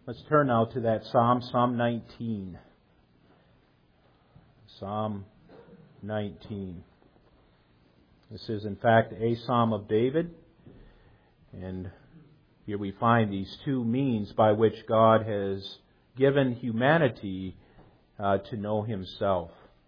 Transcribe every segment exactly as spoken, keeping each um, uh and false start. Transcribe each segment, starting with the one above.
Let's turn now to that Psalm, Psalm nineteen. Psalm nineteen. This is, in fact, a Psalm of David. And here we find these two means by which God has given humanity uh, to know Himself.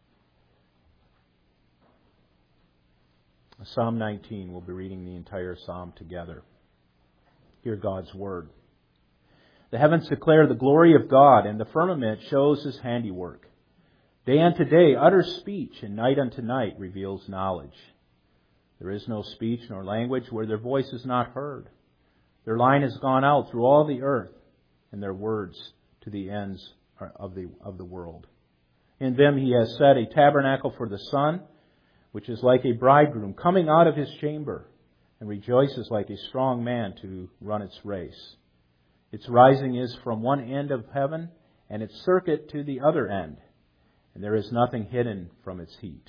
Psalm nineteen, we'll be reading the entire Psalm together. Hear God's Word. The heavens declare the glory of God, and the firmament shows His handiwork. Day unto day utters speech, and night unto night reveals knowledge. There is no speech nor language where their voice is not heard. Their line has gone out through all the earth, and their words to the ends of the, of the world. In them He has set a tabernacle for the sun, which is like a bridegroom coming out of his chamber, and rejoices like a strong man to run its race. Its rising is from one end of heaven, and its circuit to the other end, and there is nothing hidden from its heat.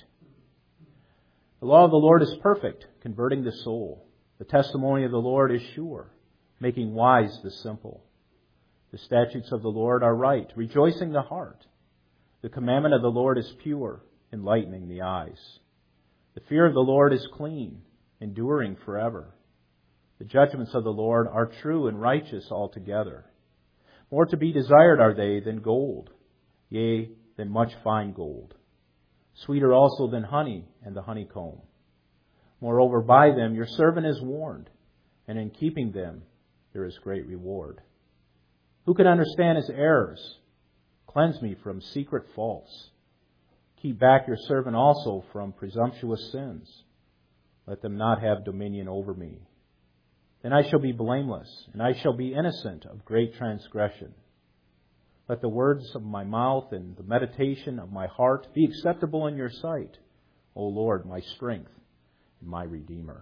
The law of the Lord is perfect, converting the soul. The testimony of the Lord is sure, making wise the simple. The statutes of the Lord are right, rejoicing the heart. The commandment of the Lord is pure, enlightening the eyes. The fear of the Lord is clean, enduring forever. The judgments of the Lord are true and righteous altogether. More to be desired are they than gold, yea, than much fine gold. Sweeter also than honey and the honeycomb. Moreover, by them your servant is warned, and in keeping them there is great reward. Who can understand his errors? Cleanse me from secret faults. Keep back your servant also from presumptuous sins. Let them not have dominion over me. Then I shall be blameless, and I shall be innocent of great transgression. Let the words of my mouth and the meditation of my heart be acceptable in your sight, O Lord, my strength and my Redeemer.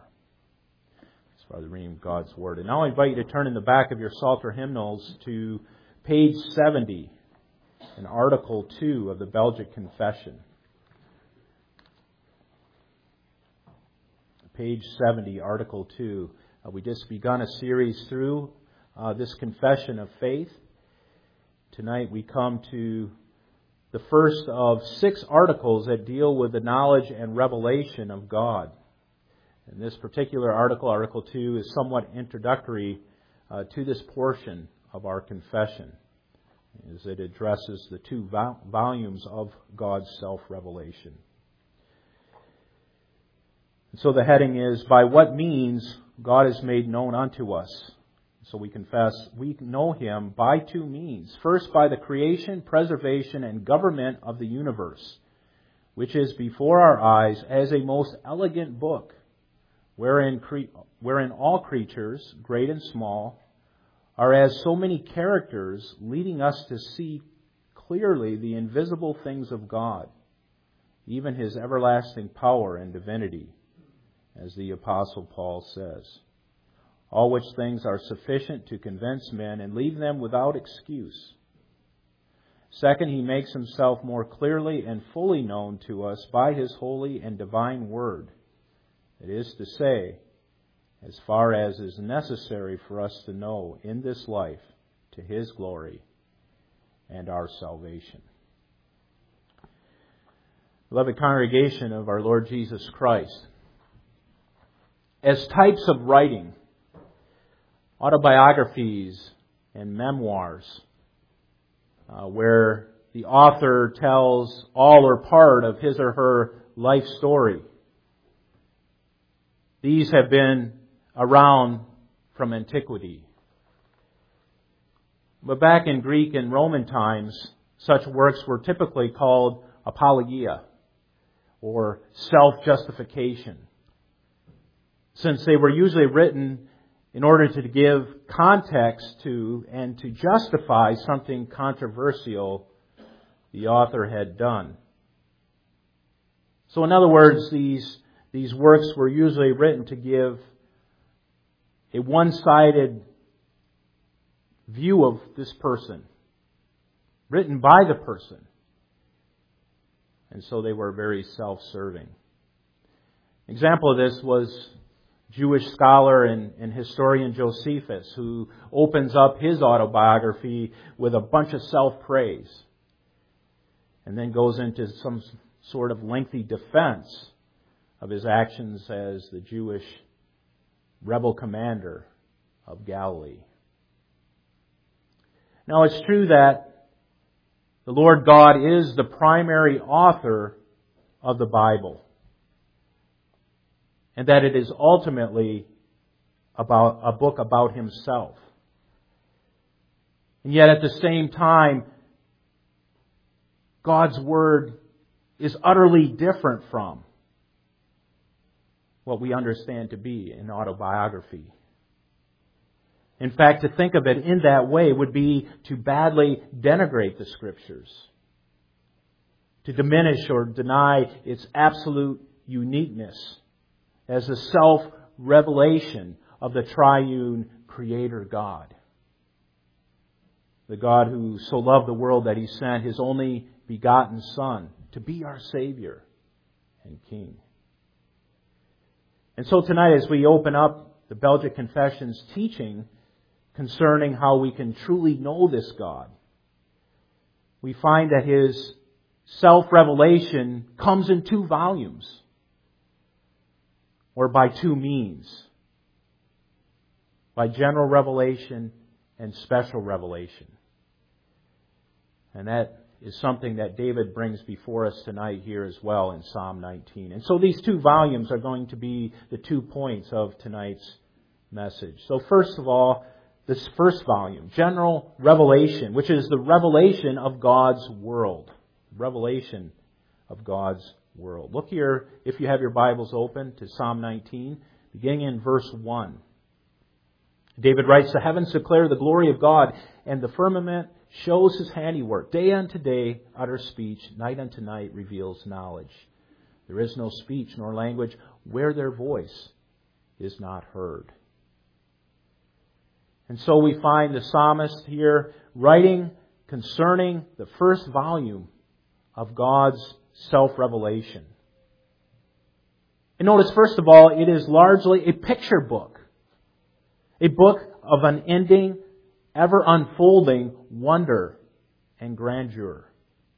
As far as the reading of God's Word. And now I invite you to turn in the back of your Psalter hymnals to page seventy, in Article two of the Belgic Confession. Page seventy, Article two. Uh, we just begun a series through uh, this confession of faith. Tonight we come to the first of six articles that deal with the knowledge and revelation of God. And this particular article, Article two, is somewhat introductory uh, to this portion of our confession, as it addresses the two vol- volumes of God's self-revelation. And so the heading is, by what means God is made known unto us. So we confess we know Him by two means. First, by the creation, preservation, and government of the universe, which is before our eyes as a most elegant book, wherein, cre- wherein all creatures, great and small, are as so many characters leading us to see clearly the invisible things of God, even His everlasting power and divinity, as the Apostle Paul says. All which things are sufficient to convince men and leave them without excuse. Second, He makes Himself more clearly and fully known to us by His holy and divine Word. That is to say, as far as is necessary for us to know in this life, to His glory and our salvation. Beloved congregation of our Lord Jesus Christ, as types of writing, autobiographies and memoirs, uh, where the author tells all or part of his or her life story, these have been around from antiquity. But back in Greek and Roman times, such works were typically called apologia, or self-justification, since they were usually written in order to give context to and to justify something controversial the author had done. So in other words, these, these works were usually written to give a one-sided view of this person, written by the person. And so they were very self-serving. An example of this was Jewish scholar and, and historian Josephus, who opens up his autobiography with a bunch of self-praise and then goes into some sort of lengthy defense of his actions as the Jewish rebel commander of Galilee. Now, it's true that the Lord God is the primary author of the Bible, and that it is ultimately about a book about Himself. And yet at the same time, God's Word is utterly different from what we understand to be an autobiography. In fact, to think of it in that way would be to badly denigrate the Scriptures, to diminish or deny its absolute uniqueness as a self-revelation of the triune Creator God. The God who so loved the world that He sent His only begotten Son to be our Savior and King. And so tonight, as we open up the Belgic Confession's teaching concerning how we can truly know this God, we find that His self-revelation comes in two volumes, or by two means, by general revelation and special revelation. And that is something that David brings before us tonight here as well in Psalm nineteen. And so these two volumes are going to be the two points of tonight's message. So first of all, this first volume, General Revelation, which is the revelation of God's world. Revelation of God's world. Look here, if you have your Bibles open, to Psalm nineteen, beginning in verse one. David writes, "The heavens declare the glory of God, and the firmament shows His handiwork. Day unto day utters speech, night unto night reveals knowledge. There is no speech nor language where their voice is not heard." And so we find the psalmist here writing concerning the first volume of God's self-revelation. And notice, first of all, it is largely a picture book. A book of unending, ever unfolding wonder and grandeur.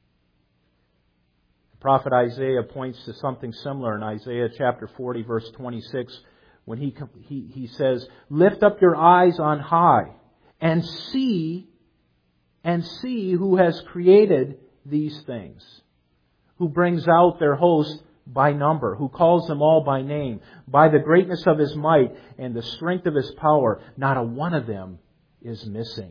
The prophet Isaiah points to something similar in Isaiah chapter forty, verse twenty-six, when he, he, he says, "Lift up your eyes on high and see, and see who has created these things, who brings out their host by number, who calls them all by name, by the greatness of His might and the strength of His power, not a one of them is missing."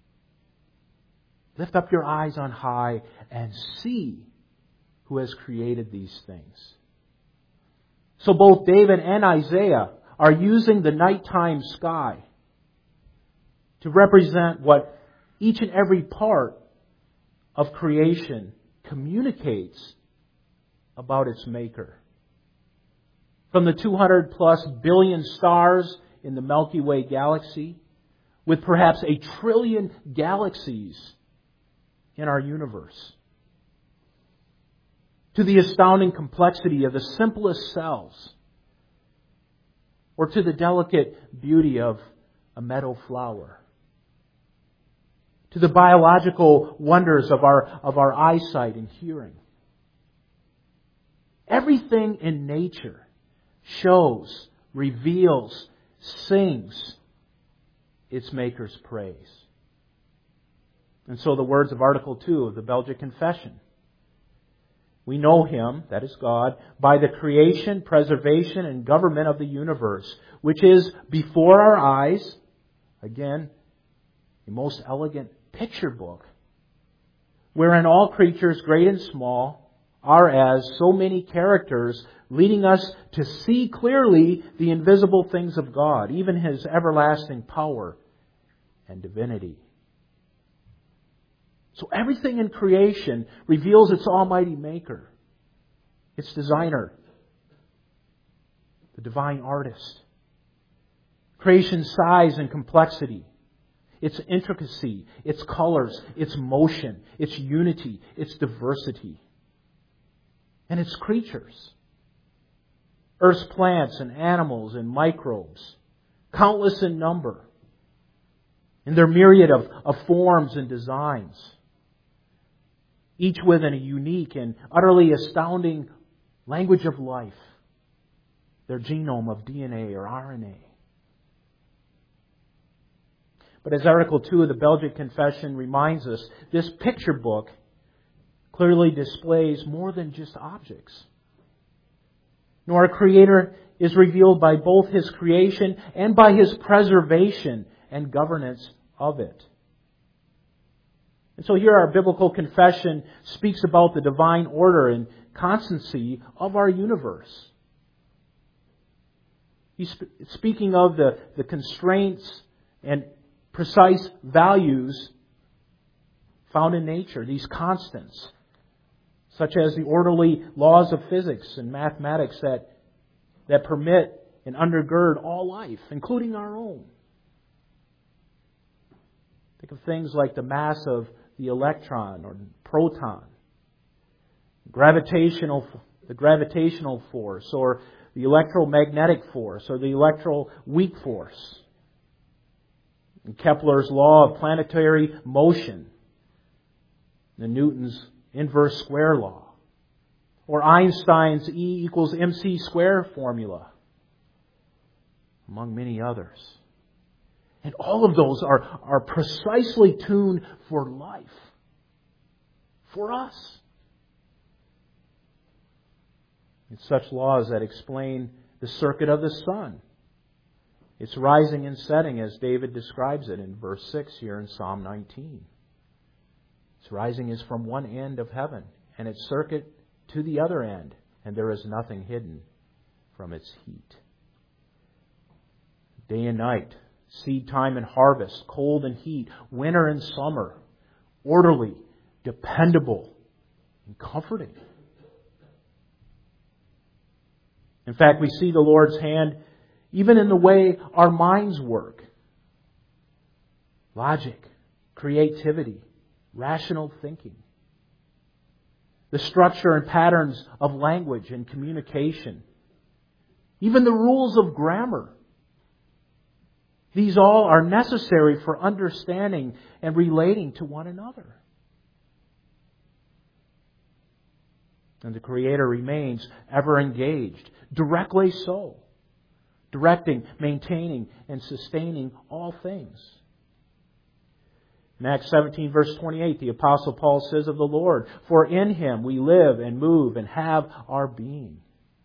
Lift up your eyes on high and see who has created these things. So both David and Isaiah are using the nighttime sky to represent what each and every part of creation communicates about its Maker. From the two hundred plus billion stars in the Milky Way galaxy, with perhaps a trillion galaxies in our universe, to the astounding complexity of the simplest cells, or to the delicate beauty of a meadow flower, to the biological wonders of our, of our eyesight and hearing. Everything in nature shows, reveals, sings its Maker's praise. And so the words of Article two of the Belgic Confession. We know Him, that is God, by the creation, preservation, and government of the universe, which is before our eyes, again, a most elegant picture book, wherein all creatures, great and small, are as so many characters, leading us to see clearly the invisible things of God, even His everlasting power and divinity. So everything in creation reveals its almighty Maker, its designer, the divine artist. Creation's size and complexity, its intricacy, its colors, its motion, its unity, its diversity, and its creatures. Earth's plants and animals and microbes, countless in number, in their myriad of, of forms and designs, each with a unique and utterly astounding language of life, their genome of D N A or R N A. But as Article two of the Belgic Confession reminds us, this picture book clearly displays more than just objects. No, our Creator is revealed by both His creation and by His preservation and governance of it. And so here our biblical confession speaks about the divine order and constancy of our universe. He's speaking of the, the constraints and precise values found in nature, these constants, such as the orderly laws of physics and mathematics that, that permit and undergird all life, including our own. Think of things like the mass of the electron or proton, gravitational, the gravitational force, or the electromagnetic force, or the electroweak force. And Kepler's law of planetary motion, the Newton's inverse square law, or Einstein's E equals mc squared formula, among many others. And all of those are, are precisely tuned for life, for us. It's such laws that explain the circuit of the sun, its rising and setting, as David describes it in verse six here in Psalm nineteen. Its rising is from one end of heaven, and its circuit to the other end, and there is nothing hidden from its heat. Day and night, seed time and harvest, cold and heat, winter and summer, orderly, dependable, and comforting. In fact, we see the Lord's hand even in the way our minds work. Logic, creativity, rational thinking. The structure and patterns of language and communication. Even the rules of grammar. These all are necessary for understanding and relating to one another. And the Creator remains ever engaged, directly so, directing, maintaining, and sustaining all things. In Acts seventeen, verse twenty-eight, the Apostle Paul says of the Lord, "For in Him we live and move and have our being."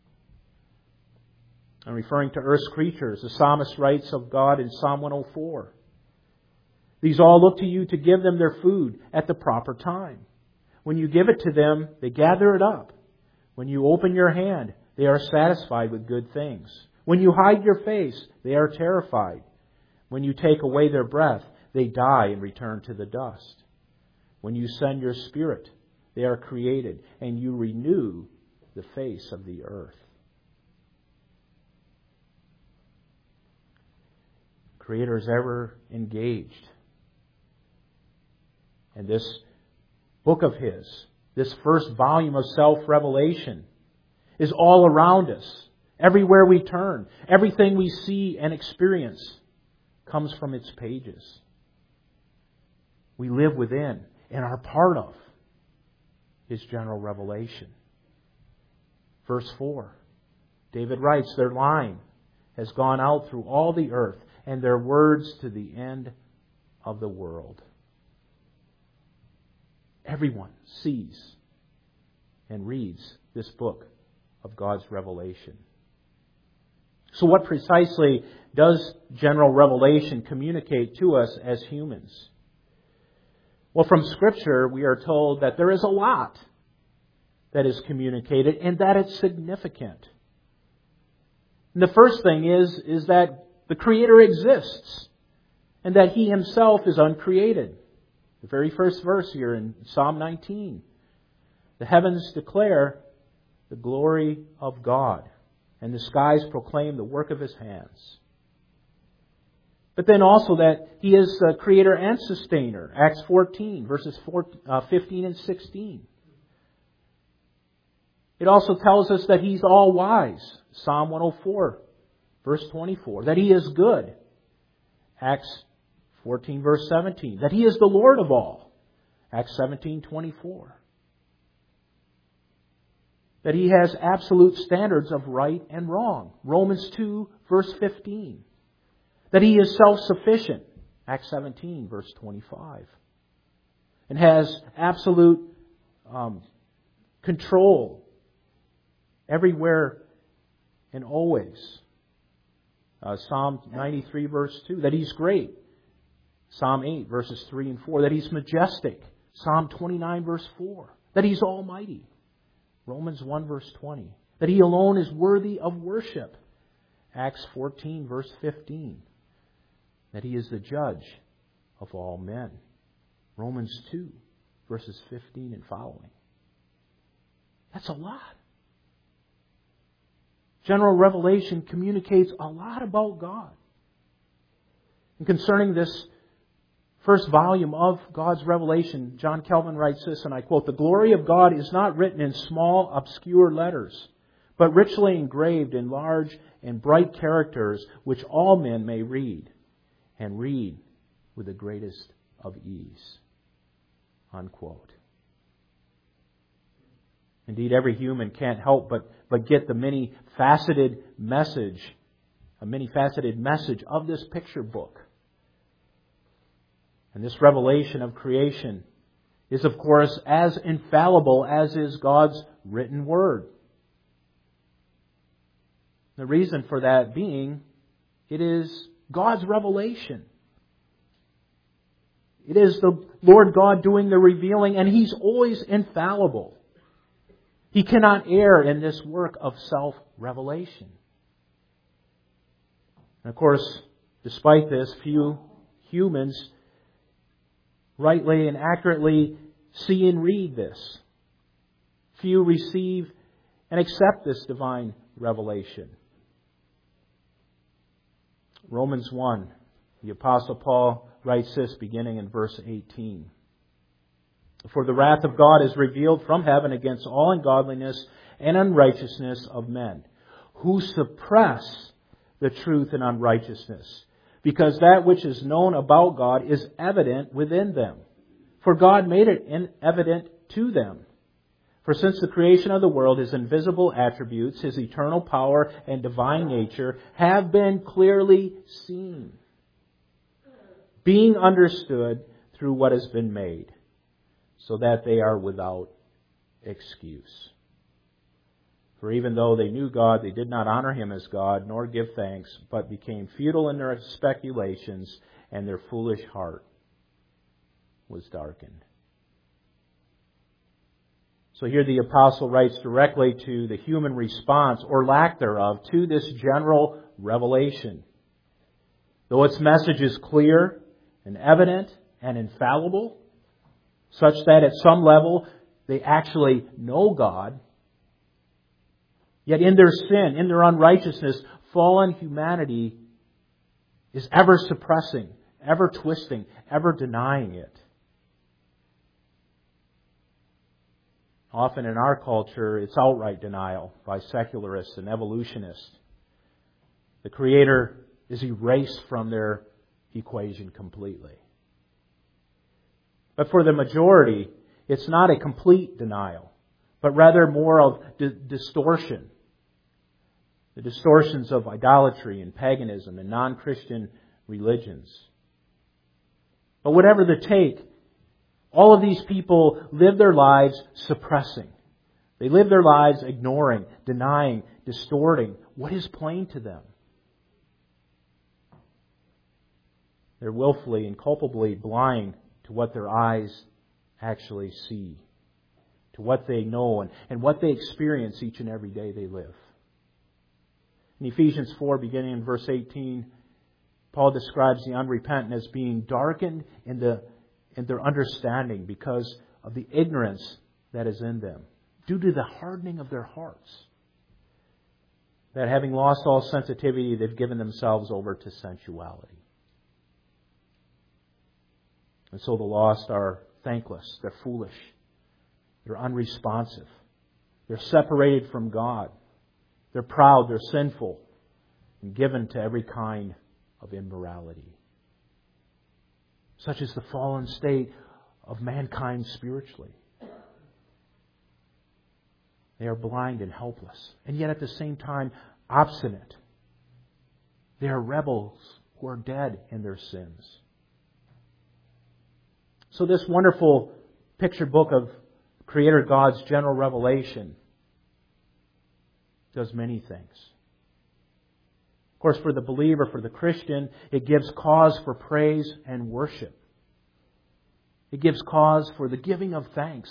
And referring to earth's creatures, the psalmist writes of God in Psalm one oh four, "These all look to you to give them their food at the proper time. When you give it to them, they gather it up. When you open your hand, they are satisfied with good things. When you hide your face, they are terrified. When you take away their breath, they die and return to the dust. When you send your Spirit, they are created, and you renew the face of the earth." Creator is ever engaged. And this book of His, this first volume of self-revelation, is all around us. Everywhere we turn, everything we see and experience comes from its pages. We live within and are part of His general revelation. Verse four, David writes, "Their line has gone out through all the earth, and their words to the end of the world." Everyone sees and reads this book of God's revelation. So what precisely does general revelation communicate to us as humans? Well, from Scripture, we are told that there is a lot that is communicated and that it's significant. And the first thing is, is that the Creator exists and that He Himself is uncreated. The very first verse here in Psalm nineteen. The heavens declare the glory of God, and the skies proclaim the work of His hands. But then also that He is the Creator and Sustainer. Acts fourteen, verses fifteen and sixteen. It also tells us that He's all wise. Psalm one oh four, verse twenty-four. That He is good. Acts fourteen, verse seventeen. That He is the Lord of all. Acts seventeen, twenty-four. That He has absolute standards of right and wrong. Romans two, verse fifteen. That He is self-sufficient. Acts seventeen, verse twenty-five. And has absolute um, control everywhere and always. Uh, Psalm ninety-three, verse two. That He's great. Psalm eight, verses three and four. That He's majestic. Psalm twenty-nine, verse four. That He's almighty. Romans one, verse twenty. That He alone is worthy of worship. Acts fourteen, verse fifteen. That He is the judge of all men. Romans two, verses fifteen and following. That's a lot. General revelation communicates a lot about God. And concerning this first volume of God's revelation, John Calvin writes this, and I quote, "The glory of God is not written in small, obscure letters, but richly engraved in large and bright characters, which all men may read, and read with the greatest of ease." Unquote. Indeed, every human can't help but, but get the many-faceted message, a many-faceted message of this picture book. And this revelation of creation is, of course, as infallible as is God's written word. The reason for that being, it is God's revelation. It is the Lord God doing the revealing, and He's always infallible. He cannot err in this work of self-revelation. And of course, despite this, few humans rightly and accurately see and read this. Few receive and accept this divine revelation. Romans one, the Apostle Paul writes this beginning in verse eighteen. "For the wrath of God is revealed from heaven against all ungodliness and unrighteousness of men, who suppress the truth in unrighteousness, because that which is known about God is evident within them. For God made it evident to them. For since the creation of the world, His invisible attributes, His eternal power and divine nature, have been clearly seen, being understood through what has been made, so that they are without excuse. For even though they knew God, they did not honor Him as God, nor give thanks, but became futile in their speculations, and their foolish heart was darkened." So here the Apostle writes directly to the human response, or lack thereof, to this general revelation. Though its message is clear and evident and infallible, such that at some level they actually know God, yet in their sin, in their unrighteousness, fallen humanity is ever suppressing, ever twisting, ever denying it. Often in our culture, it's outright denial by secularists and evolutionists. The Creator is erased from their equation completely. But for the majority, it's not a complete denial, but rather more of di- distortion. The distortions of idolatry and paganism and non-Christian religions. But whatever the take, all of these people live their lives suppressing. They live their lives ignoring, denying, distorting what is plain to them. They're willfully and culpably blind to what their eyes actually see, to what they know and, and what they experience each and every day they live. In Ephesians four, beginning in verse eighteen, Paul describes the unrepentant as being darkened in, the, in their understanding because of the ignorance that is in them, due to the hardening of their hearts. That having lost all sensitivity, they've given themselves over to sensuality. And so the lost are thankless, they're foolish, they're unresponsive, They're separated from God. They're proud, they're sinful, and given to every kind of immorality. Such is the fallen state of mankind spiritually. They are blind and helpless, and yet at the same time obstinate. They are rebels who are dead in their sins. So this wonderful picture book of Creator God's general revelation does many things. Of course, for the believer, for the Christian, it gives cause for praise and worship. It gives cause for the giving of thanks.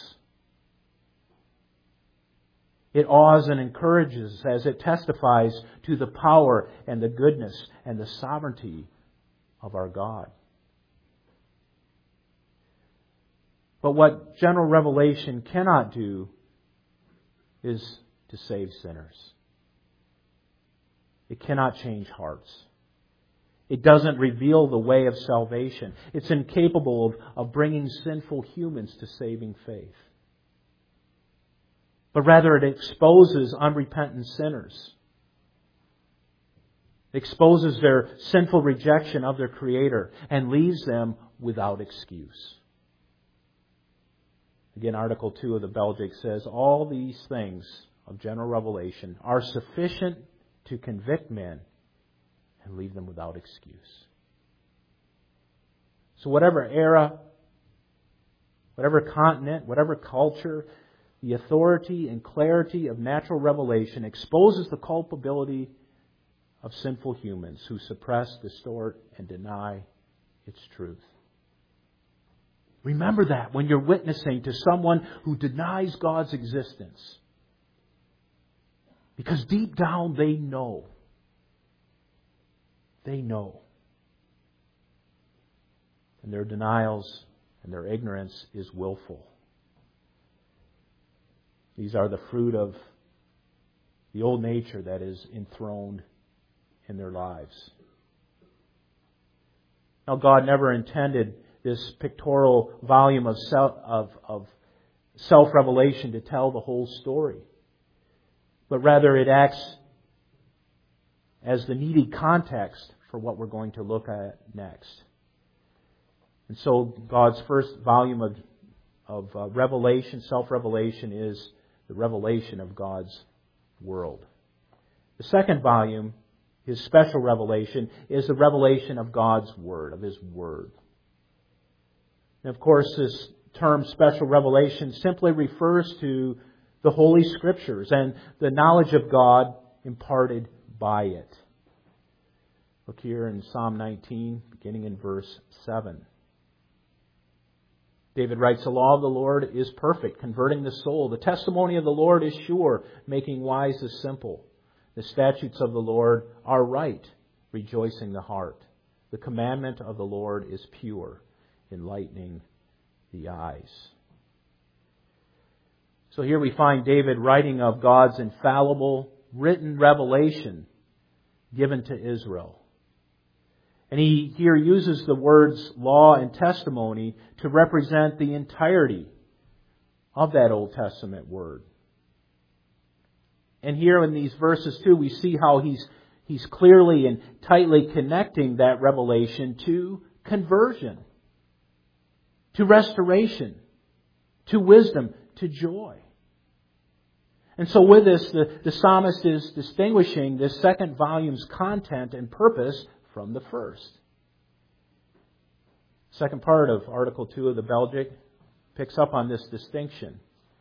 It awes and encourages as it testifies to the power and the goodness and the sovereignty of our God. But what general revelation cannot do is to save sinners. It cannot change hearts. It doesn't reveal the way of salvation. It's incapable of, of bringing sinful humans to saving faith. But rather it exposes unrepentant sinners. It exposes their sinful rejection of their Creator and leaves them without excuse. Again, Article two of the Belgic says, all these things of general revelation are sufficient to convict men and leave them without excuse. So whatever era, whatever continent, whatever culture, the authority and clarity of natural revelation exposes the culpability of sinful humans who suppress, distort, and deny its truth. Remember that when you're witnessing to someone who denies God's existence. Because deep down they know. They know. And their denials and their ignorance is willful. These are the fruit of the old nature that is enthroned in their lives. Now, God never intended this pictorial volume of self, of, of self-revelation to tell the whole story. But rather it acts as the needed context for what we're going to look at next. And so God's first volume of, of uh, revelation, self-revelation, is the revelation of God's world. The second volume, His special revelation, is the revelation of God's Word, of His Word. And of course, this term special revelation simply refers to the Holy Scriptures and the knowledge of God imparted by it. Look here in Psalm nineteen, beginning in verse seven. David writes, "The law of the Lord is perfect, converting the soul. The testimony of the Lord is sure, making wise the simple. The statutes of the Lord are right, rejoicing the heart. The commandment of the Lord is pure, enlightening the eyes." So here we find David writing of God's infallible, written revelation given to Israel. And he here uses the words law and testimony to represent the entirety of that Old Testament word. And here in these verses too, we see how he's he's clearly and tightly connecting that revelation to conversion, to restoration, to wisdom, to joy. And so with this, the, the psalmist is distinguishing this second volume's content and purpose from the first. Second part of Article two of the Belgic picks up on this distinction.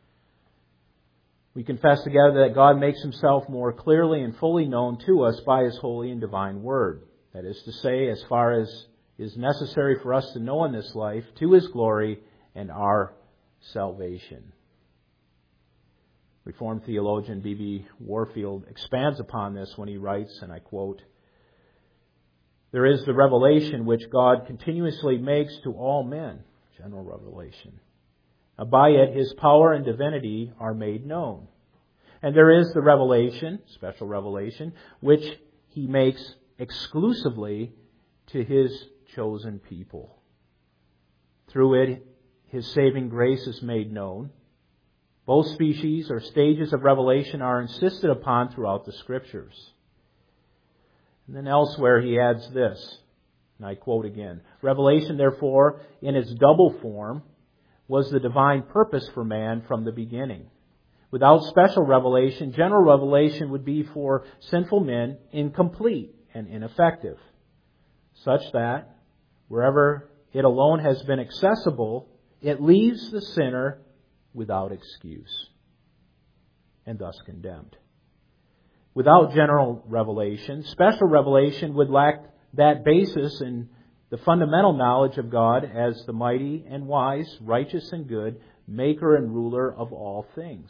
We confess together that God makes Himself more clearly and fully known to us by His holy and divine Word. That is to say, as far as is necessary for us to know in this life, to His glory and our salvation. Reformed theologian B B Warfield expands upon this when he writes, and I quote, "There is the revelation which God continuously makes to all men," general revelation. "By it His power and divinity are made known. And there is the revelation, special revelation, which He makes exclusively to His chosen people. Through it His saving grace is made known. Both species or stages of revelation are insisted upon throughout the Scriptures. And then elsewhere he adds this, and I quote again, "Revelation, therefore, in its double form, was the divine purpose for man from the beginning. Without special revelation, general revelation would be for sinful men incomplete and ineffective, such that wherever it alone has been accessible, it leaves the sinner without excuse and thus condemned. Without general revelation, special revelation would lack that basis in the fundamental knowledge of God as the mighty and wise, righteous and good, maker and ruler of all things.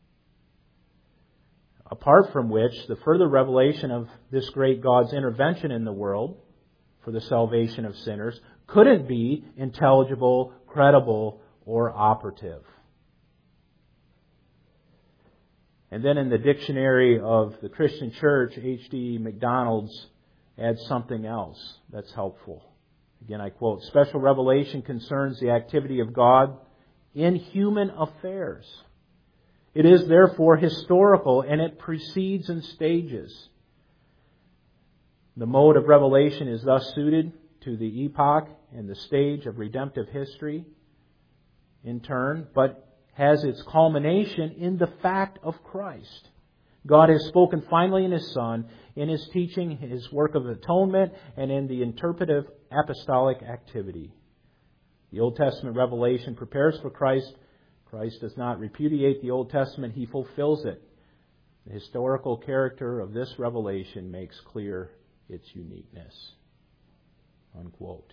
Apart from which, the further revelation of this great God's intervention in the world for the salvation of sinners couldn't be intelligible, credible, or operative." And then in the dictionary of the Christian Church, H D MacDonald's adds something else that's helpful. Again, I quote, "Special revelation concerns the activity of God in human affairs. It is therefore historical and it proceeds in stages. The mode of revelation is thus suited to the epoch and the stage of redemptive history in turn, but has its culmination in the fact of Christ. God has spoken finally in His Son, in His teaching, His work of atonement, and in the interpretive apostolic activity. The Old Testament revelation prepares for Christ. Christ does not repudiate the Old Testament, He fulfills it. The historical character of this revelation makes clear its uniqueness." Unquote.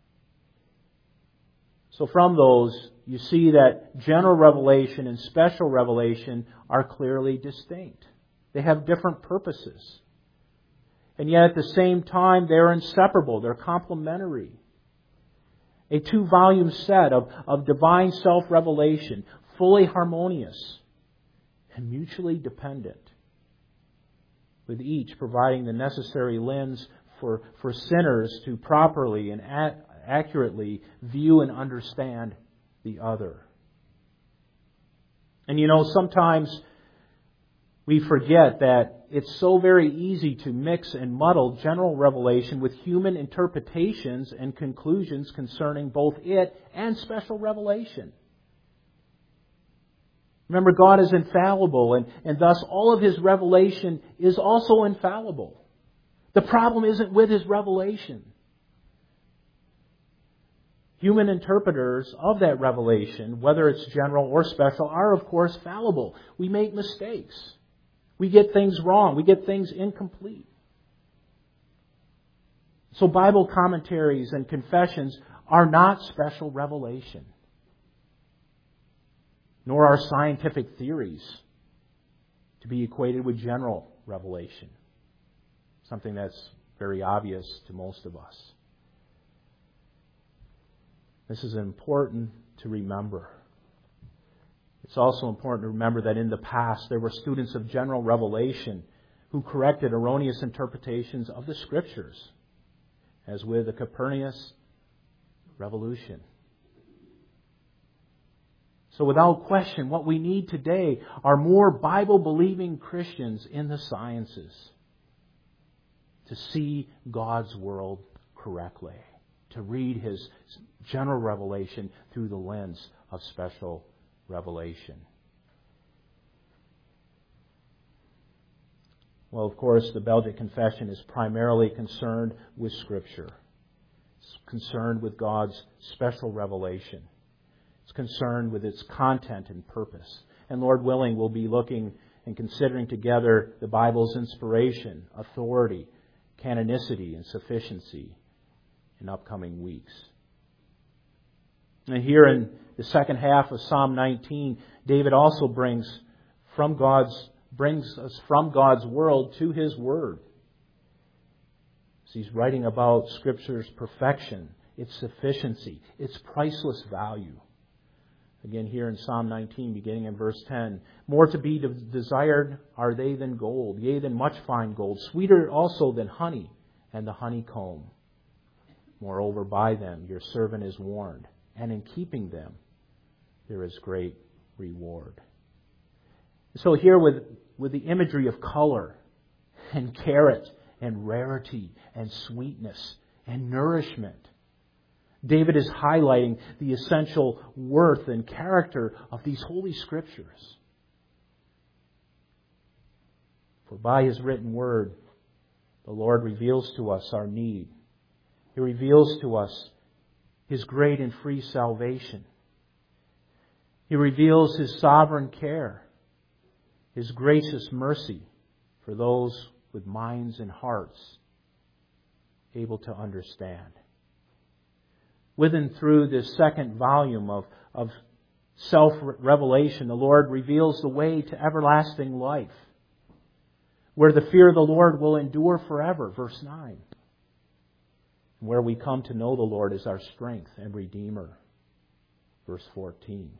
So from those, you see that general revelation and special revelation are clearly distinct. They have different purposes. And yet at the same time, they're inseparable. They're complementary. A two-volume set of, of divine self-revelation, fully harmonious and mutually dependent, with each providing the necessary lens for, for sinners to properly and at, accurately view and understand the other. And you know, sometimes we forget that it's so very easy to mix and muddle general revelation with human interpretations and conclusions concerning both it and special revelation. Remember, God is infallible, and, and thus all of His revelation is also infallible. The problem isn't with His revelation. Human interpreters of that revelation, whether it's general or special, are of course fallible. We make mistakes. We get things wrong. We get things incomplete. So Bible commentaries and confessions are not special revelation, nor are scientific theories to be equated with general revelation, something that's very obvious to most of us. This is important to remember. It's also important to remember that in the past there were students of general revelation who corrected erroneous interpretations of the Scriptures, as with the Copernicus revolution. So without question, what we need today are more Bible-believing Christians in the sciences to see God's world correctly, to read His general revelation through the lens of special revelation. Well, of course, the Belgic Confession is primarily concerned with Scripture. It's concerned with God's special revelation. It's concerned with its content and purpose. And Lord willing, we'll be looking and considering together the Bible's inspiration, authority, canonicity, and sufficiency in upcoming weeks. And here in the second half of Psalm nineteen, David also brings from God's brings us from God's world to His Word. So he's writing about Scripture's perfection, its sufficiency, its priceless value. Again, here in Psalm nineteen, beginning in verse ten, "More to be desired are they than gold, yea, than much fine gold, sweeter also than honey and the honeycomb. Moreover, by them your servant is warned, and in keeping them there is great reward." So here with, with the imagery of color and carrot and rarity and sweetness and nourishment, David is highlighting the essential worth and character of these Holy Scriptures. For by His written word, the Lord reveals to us our need. He reveals to us His great and free salvation. He reveals His sovereign care, His gracious mercy for those with minds and hearts able to understand. With and through this second volume of, of self-revelation, the Lord reveals the way to everlasting life, where the fear of the Lord will endure forever, verse nine. Where we come to know the Lord as our strength and Redeemer, verse fourteen.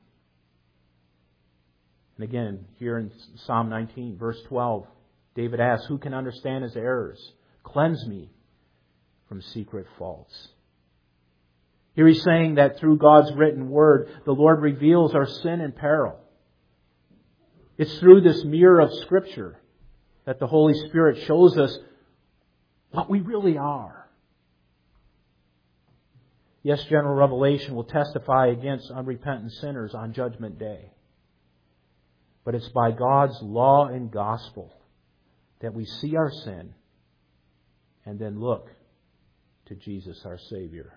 And again, here in Psalm nineteen, verse twelve, David asks, who can understand his errors? Cleanse me from secret faults. Here he's saying that through God's written word, the Lord reveals our sin and peril. It's through this mirror of Scripture that the Holy Spirit shows us what we really are. Yes, general revelation will testify against unrepentant sinners on Judgment Day. But it's by God's law and gospel that we see our sin and then look to Jesus our Savior.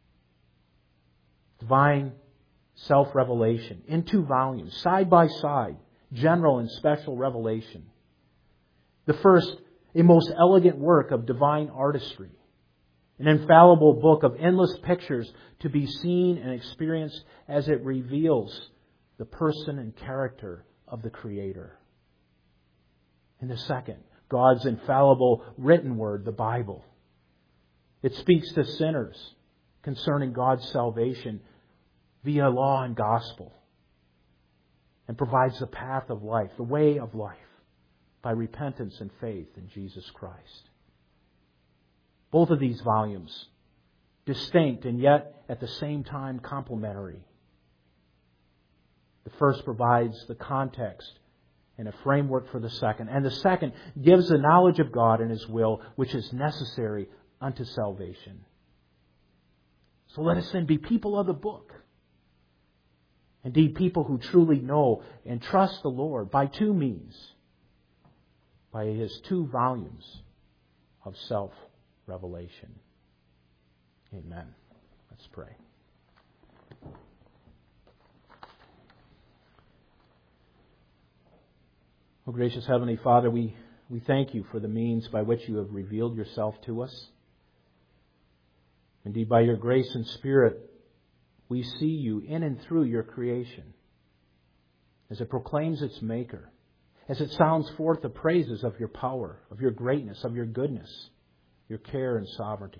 Divine self-revelation in two volumes, side by side, general and special revelation. The first, a most elegant work of divine artistry. An infallible book of endless pictures to be seen and experienced as it reveals the person and character of the Creator. And the second, God's infallible written word, the Bible. It speaks to sinners concerning God's salvation via law and gospel, and provides the path of life, the way of life, by repentance and faith in Jesus Christ. Both of these volumes, distinct and yet at the same time complementary. The first provides the context and a framework for the second, and the second gives the knowledge of God and His will, which is necessary unto salvation. So let us then be people of the book. Indeed, people who truly know and trust the Lord by two means. By His two volumes of self-revelation. Amen. Let's pray. Oh, gracious Heavenly Father, we, we thank You for the means by which You have revealed Yourself to us. Indeed, by Your grace and Spirit, we see You in and through Your creation as it proclaims its Maker, as it sounds forth the praises of Your power, of Your greatness, of Your goodness, Your care and sovereignty.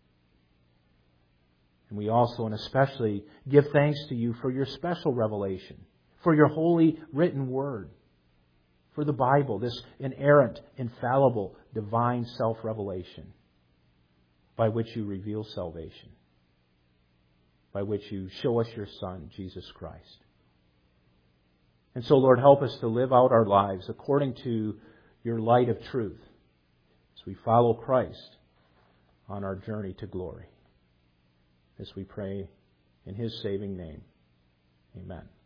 And we also and especially give thanks to You for Your special revelation, for Your holy written word, for the Bible, this inerrant, infallible, divine self-revelation by which You reveal salvation, by which You show us Your Son, Jesus Christ. And so, Lord, help us to live out our lives according to Your light of truth as we follow Christ on our journey to glory. As we pray in His saving name. Amen.